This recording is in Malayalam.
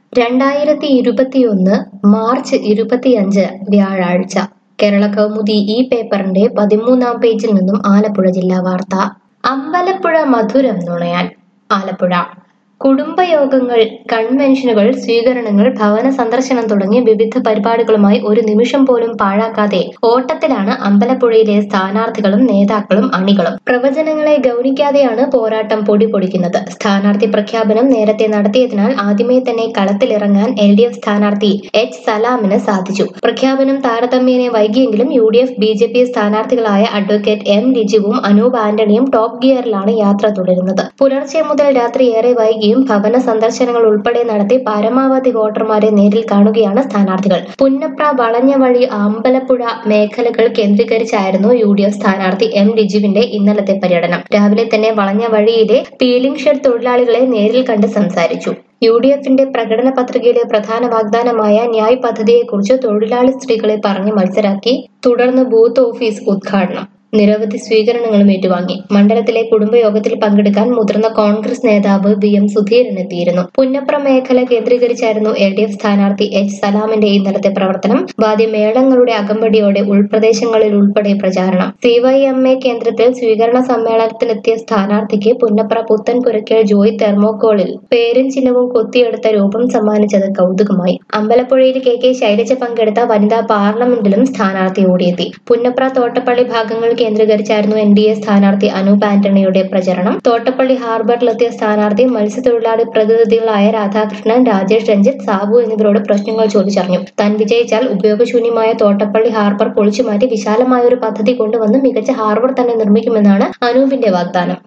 2021 മാർച്ച് 25 വ്യാഴാഴ്ച കേരള കൗമുദി ഈ പേപ്പറിന്റെ 13-ാം പേജിൽ നിന്നും ആലപ്പുഴ ജില്ലാ വാർത്ത. അമ്പലപ്പുഴ മധുരം നുണയാൻ. ആലപ്പുഴ കുടുംബയോഗങ്ങൾ, കൺവെൻഷനുകൾ, സ്വീകരണങ്ങൾ, ഭവന സന്ദർശനം തുടങ്ങി വിവിധ പരിപാടികളുമായി ഒരു നിമിഷം പോലും പാഴാക്കാതെ ഓട്ടത്തിലാണ് അമ്പലപ്പുഴയിലെ സ്ഥാനാർത്ഥികളും നേതാക്കളും അണികളും. പ്രവചനങ്ങളെ ഗൗനിക്കാതെയാണ് പോരാട്ടം പൊടിപൊടിക്കുന്നത്. സ്ഥാനാർത്ഥി പ്രഖ്യാപനം നേരത്തെ നടത്തിയതിനാൽ ആദ്യമേ തന്നെ കളത്തിലിറങ്ങാൻ LDF സ്ഥാനാർത്ഥി H സലാമിന് സാധിച്ചു. പ്രഖ്യാപനം താരതമ്യേന വൈകിയെങ്കിലും UDF BJP സ്ഥാനാർത്ഥികളായ അഡ്വക്കേറ്റ് M ലിജുവും അനൂപ് ആന്റണിയും ടോപ്പ് ഗിയറിലാണ് യാത്ര തുടരുന്നത്. പുലർച്ചെ മുതൽ രാത്രി ഏറെ വൈകിയും ഭവന സന്ദർശനങ്ങൾ ഉൾപ്പെടെ നടത്തി പരമാവധി വോട്ടർമാരെ നേരിൽ കാണുകയാണ് സ്ഥാനാർത്ഥികൾ. പുന്നപ്ര, വളഞ്ഞവഴി, അമ്പലപ്പുഴ മേഖലകൾ കേന്ദ്രീകരിച്ചായിരുന്നു UDF സ്ഥാനാർത്ഥി M ലിജുവിന്റെ ഇന്നലത്തെ പര്യടനം. രാവിലെ തന്നെ വളഞ്ഞവഴിയിലെ പീലിംഗ് ഷെഡ് തൊഴിലാളികളെ നേരിൽ കണ്ട് സംസാരിച്ചു. UDFന്റെ പ്രകടന പത്രികയിലെ പ്രധാന വാഗ്ദാനമായ ന്യായ് പദ്ധതിയെക്കുറിച്ച് തൊഴിലാളി സ്ത്രീകളെ പറഞ്ഞ് മത്സരാക്കി. തുടർന്ന് ബൂത്ത് ഓഫീസ് ഉദ്ഘാടനം, നിരവധി സ്വീകരണങ്ങളും ഏറ്റുവാങ്ങി. മണ്ഡലത്തിലെ കുടുംബയോഗത്തിൽ പങ്കെടുക്കാൻ മുതിർന്ന കോൺഗ്രസ് നേതാവ് VM സുധീരൻ എത്തിയിരുന്നു. പുന്നപ്ര മേഖല കേന്ദ്രീകരിച്ചായിരുന്നു LDF സ്ഥാനാർത്ഥി H സലാമിന്റെ ഇന്നലത്തെ പ്രവർത്തനം. വാദ്യമേളങ്ങളുടെ അകമ്പടിയോടെ ഉൾപ്രദേശങ്ങളിൽ ഉൾപ്പെടെ പ്രചാരണം. CYMA കേന്ദ്രത്തിൽ സ്വീകരണ സമ്മേളനത്തിനെത്തിയ സ്ഥാനാർത്ഥിക്ക് പുന്നപ്ര പുത്തൻപുരയ്ക്കൽ ജോയ് തെർമോക്കോളിൽ പേരും ചിഹ്നവും കൊത്തിയെടുത്ത രൂപം സമ്മാനിച്ചത് കൗതുകമായി. അമ്പലപ്പുഴയിൽ KK ശൈലജ പങ്കെടുത്ത വനിതാ പാർലമെന്റിലും സ്ഥാനാർത്ഥി ഓടിയെത്തി. പുന്നപ്ര, തോട്ടപ്പള്ളി ഭാഗങ്ങൾ കേന്ദ്രീകരിച്ചായിരുന്നു NDA സ്ഥാനാർത്ഥി അനൂപ് ആന്റണിയുടെ പ്രചരണം. തോട്ടപ്പള്ളി ഹാർബറിലെത്തിയ സ്ഥാനാർത്ഥി മത്സ്യത്തൊഴിലാളി പ്രതിനിധികളായ രാധാകൃഷ്ണൻ, രാജേഷ്, രഞ്ജിത്ത്, സാബു എന്നിവരോട് പ്രശ്നങ്ങൾ ചോദിച്ചറിഞ്ഞു. താൻ വിജയിച്ചാൽ ഉപയോഗശൂന്യമായ തോട്ടപ്പള്ളി ഹാർബർ പൊളിച്ചുമാറ്റി വിശാലമായ ഒരു പദ്ധതി കൊണ്ടുവന്ന് മികച്ച ഹാർബർ തന്നെ നിർമ്മിക്കുമെന്നാണ് അനൂപിന്റെ വാഗ്ദാനം.